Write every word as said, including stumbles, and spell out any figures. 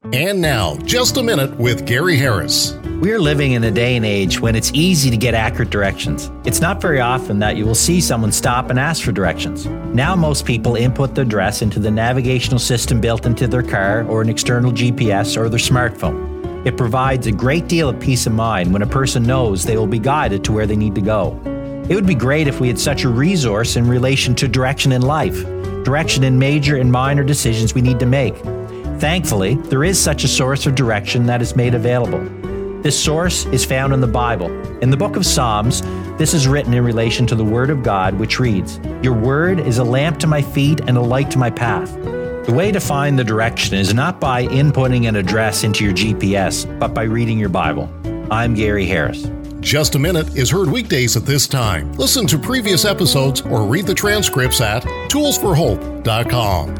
And now, Just a Minute with Gary Harris. We are living in a day and age when it's easy to get accurate directions. It's not very often that you will see someone stop and ask for directions. Now most people input their address into the navigational system built into their car or an external G P S or their smartphone. It provides a great deal of peace of mind when a person knows they will be guided to where they need to go. It would be great if we had such a resource in relation to direction in life, direction in major and minor decisions we need to make. Thankfully, there is such a source of direction that is made available. This source is found in the Bible. In the book of Psalms, this is written in relation to the Word of God, which reads, "Your word is a lamp to my feet and a light to my path." The way to find the direction is not by inputting an address into your G P S, but by reading your Bible. I'm Gary Harris. Just a Minute is heard weekdays at this time. Listen to previous episodes or read the transcripts at tools for hope dot com.